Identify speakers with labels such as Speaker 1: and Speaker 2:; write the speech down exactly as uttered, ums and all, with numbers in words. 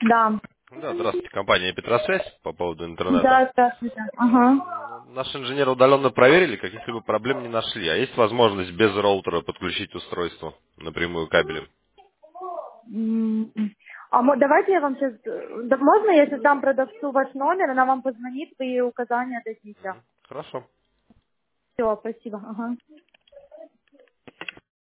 Speaker 1: Да.
Speaker 2: Да, здравствуйте, компания Петросвязь по поводу интернета.
Speaker 1: Да, здравствуйте. Ага.
Speaker 2: Ну, Наши инженеры удаленно проверили, каких-либо проблем не нашли. А есть возможность без роутера подключить устройство напрямую кабелем?
Speaker 1: М, А мо- давайте я вам сейчас... Можно, если дам продавцу ваш номер, она вам позвонит, вы ей указания дадите.
Speaker 2: Хорошо.
Speaker 1: Все, спасибо. Ага.